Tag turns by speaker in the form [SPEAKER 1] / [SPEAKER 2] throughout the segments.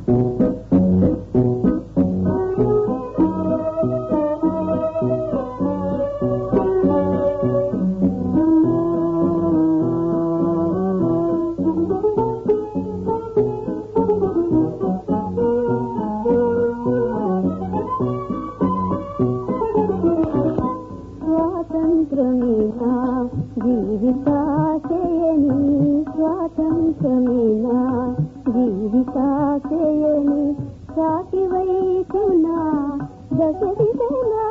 [SPEAKER 1] స్వాతంత్రమేనా జీవితాశయని సాటి వైపున దశదిశలా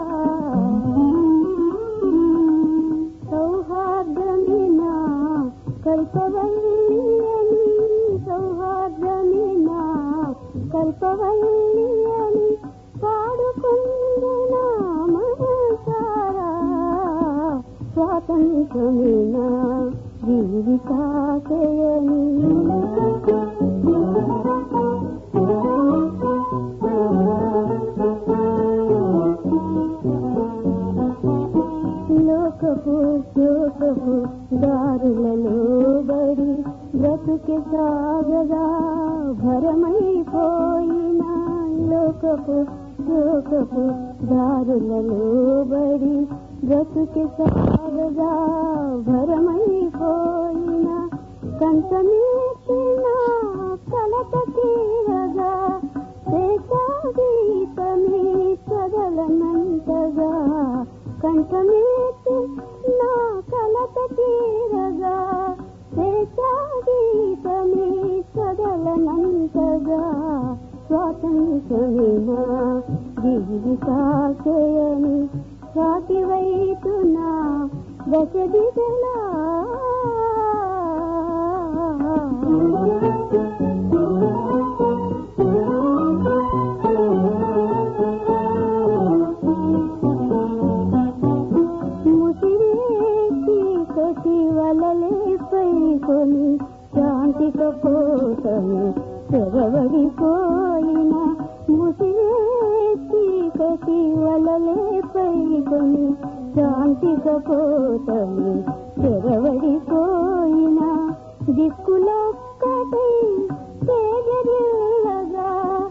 [SPEAKER 1] సౌహార్దమేనా కల్పవల్లియని సౌహార్దమేనా కల్పవల్లియని పాడుకుందునా మనసారా స్వాతంత్రమేనా జీవితాశయని లోకపు దారులలో బడి బ్రతుకి సాగగా భరమైపోయిన లోకపు దారులలో బడి బ్రతుకి సాగగా భరమైపోయిన కంటమీసిన కలత తీరగా దేశాగీతమే చదలనంతగా కంటమీసి నా కలత తీరగా దేశాగీతమే చదలనంతగా స్వాతంత్రమేనా జీవితాశయని సాటి వైపున దశదిశలా ముసిరేసి కటి వలలే పైకొని శాంతిక కోసము తెరవడిపోయిన ముసిరేసి కటి వలలే పైకొని శాంతిక కోసము తెరవడిపోయిన దిక్కులొక్కటై తేజరిల్లగా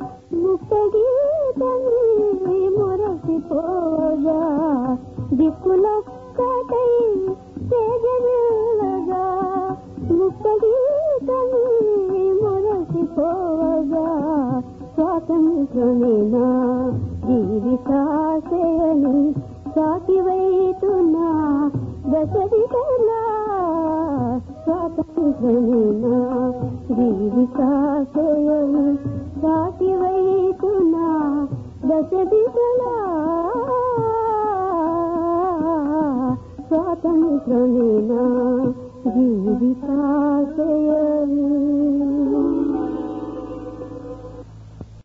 [SPEAKER 1] ముక్తగీతని మురసిపోగా దిక్కులొక్కటై తేజరిల్లగా ముక్తగీతని మురసిపోగా స్వాతంత్రమేనా జీవితాశయని సాటి వైపున దశదిశలా స్వాతంత్రమేనా జీవితాశయని సాటి వైపున దశదిశలా స్వాతంత్రమేనా జీవితాశయ